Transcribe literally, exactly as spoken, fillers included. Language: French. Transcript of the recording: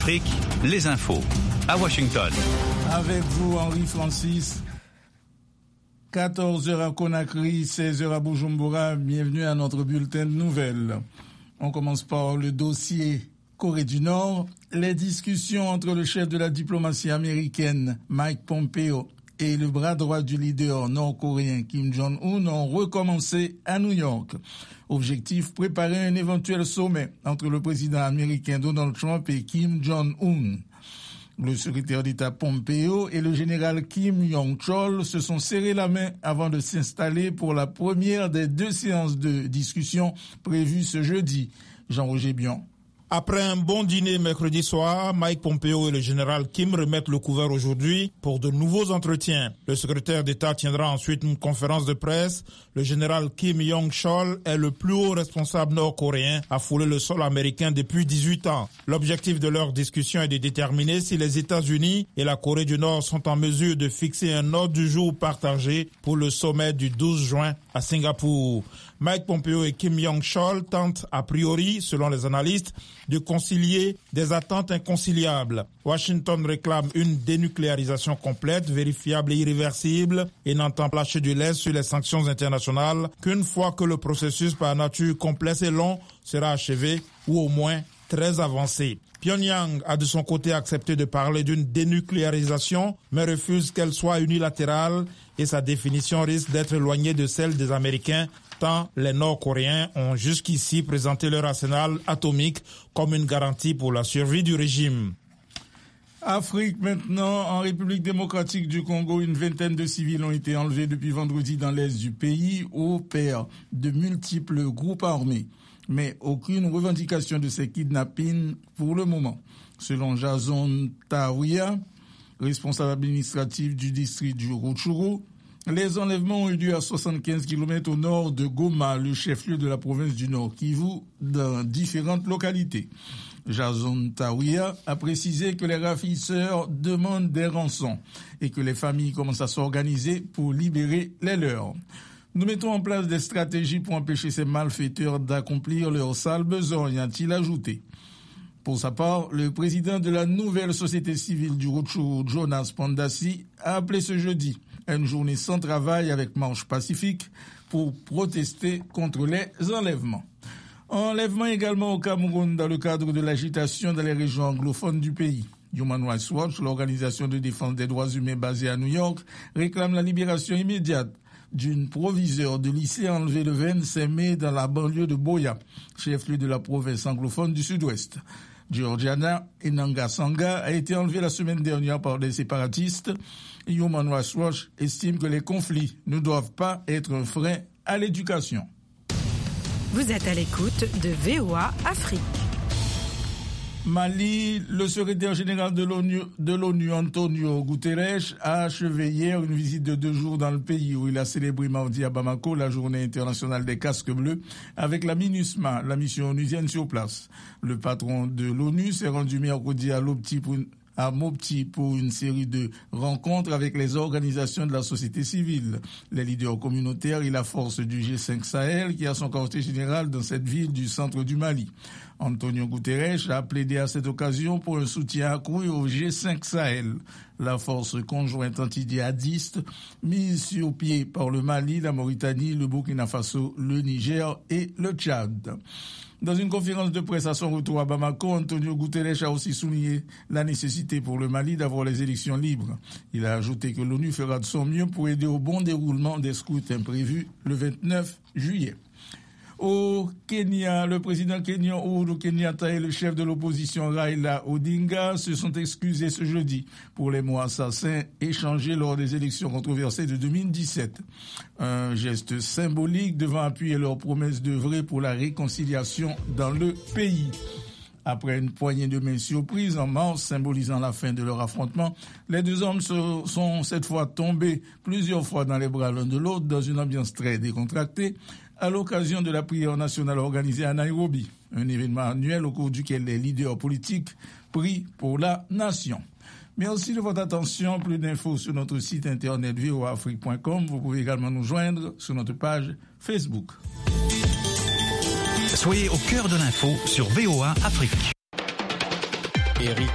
Afrique, les infos à Washington. Avec vous, Henri Francis. quatorze heures à Conakry, seize heures à Bujumbura. Bienvenue à notre bulletin de nouvelles. On commence par le dossier Corée du Nord. Les discussions entre le chef de la diplomatie américaine, Mike Pompeo, et le bras droit du leader nord-coréen Kim Jong-un ont recommencé à New York. Objectif, préparer un éventuel sommet entre le président américain Donald Trump et Kim Jong-un. Le secrétaire d'État Pompeo et le général Kim Yong-chol se sont serrés la main avant de s'installer pour la première des deux séances de discussion prévues ce jeudi. Jean-Roger Bion. Après un bon dîner mercredi soir, Mike Pompeo et le général Kim remettent le couvert aujourd'hui pour de nouveaux entretiens. Le secrétaire d'État tiendra ensuite une conférence de presse. Le général Kim Yong-chol est le plus haut responsable nord-coréen à fouler le sol américain depuis dix-huit ans. L'objectif de leur discussion est de déterminer si les États-Unis et la Corée du Nord sont en mesure de fixer un ordre du jour partagé pour le sommet du douze juin à Singapour. Mike Pompeo et Kim Yong-chol tentent, a priori, selon les analystes, de concilier des attentes inconciliables. Washington réclame une dénucléarisation complète, vérifiable et irréversible et n'entend lâcher du lest sur les sanctions internationales qu'une fois que le processus par nature complexe et long sera achevé ou au moins très avancé. Pyongyang a de son côté accepté de parler d'une dénucléarisation, mais refuse qu'elle soit unilatérale et sa définition risque d'être éloignée de celle des Américains, tant les Nord-Coréens ont jusqu'ici présenté leur arsenal atomique comme une garantie pour la survie du régime. Afrique maintenant, en République démocratique du Congo, une vingtaine de civils ont été enlevés depuis vendredi dans l'est du pays au pair de multiples groupes armés. Mais aucune revendication de ces kidnappings pour le moment. Selon Jason Taouya, responsable administratif du district du Rutshuru, les enlèvements ont eu lieu à soixante-quinze kilomètres au nord de Goma, le chef-lieu de la province du Nord Kivu, dans différentes localités. Jason Taouya a précisé que les ravisseurs demandent des rançons et que les familles commencent à s'organiser pour libérer les leurs. Nous mettons en place des stratégies pour empêcher ces malfaiteurs d'accomplir leur sale besogne, a-t-il ajouté. Pour sa part, le président de la nouvelle société civile du Rutshuru, Jonas Pandasi, a appelé ce jeudi à une journée sans travail avec marche pacifique pour protester contre les enlèvements. Enlèvement également au Cameroun dans le cadre de l'agitation dans les régions anglophones du pays. Human Rights Watch, l'organisation de défense des droits humains basée à New York, réclame la libération immédiate d'une proviseure de lycée enlevée le vingt-cinq mai dans la banlieue de Boya, chef-lieu de la province anglophone du sud-ouest. Georgiana Enanga-Sanga a été enlevée la semaine dernière par des séparatistes. Human Rights Watch estime que les conflits ne doivent pas être un frein à l'éducation. Vous êtes à l'écoute de V O A Afrique. Mali, le secrétaire général de l'ONU, de l'ONU, Antonio Guterres, a achevé hier une visite de deux jours dans le pays où il a célébré mardi à Bamako la journée internationale des casques bleus avec la MINUSMA, la mission onusienne sur place. Le patron de l'ONU s'est rendu mercredi à Lopti pour une à Mopti pour une série de rencontres avec les organisations de la société civile, les leaders communautaires et la force du G cinq Sahel qui a son quartier général dans cette ville du centre du Mali. Antonio Guterres a plaidé à cette occasion pour un soutien accru au G cinq Sahel, la force conjointe anti-djihadiste mise sur pied par le Mali, la Mauritanie, le Burkina Faso, le Niger et le Tchad. Dans une conférence de presse à son retour à Bamako, Antonio Guterres a aussi souligné la nécessité pour le Mali d'avoir les élections libres. Il a ajouté que l'ONU fera de son mieux pour aider au bon déroulement des scrutins prévus le vingt-neuf juillet. Au Kenya, le président kenyan Uhuru Kenyatta et le chef de l'opposition Raila Odinga se sont excusés ce jeudi pour les mots assassins échangés lors des élections controversées de deux mille dix-sept. Un geste symbolique devant appuyer leur promesse d'œuvrer pour la réconciliation dans le pays. Après une poignée de main surprise en mars, symbolisant la fin de leur affrontement, les deux hommes se sont cette fois tombés plusieurs fois dans les bras l'un de l'autre dans une ambiance très décontractée à l'occasion de la prière nationale organisée à Nairobi, un événement annuel au cours duquel les leaders politiques prient pour la nation. Merci de votre attention. Plus d'infos sur notre site internet v o a afrique point com. Vous pouvez également nous joindre sur notre page Facebook. Soyez au cœur de l'info sur V O A Afrique. Eric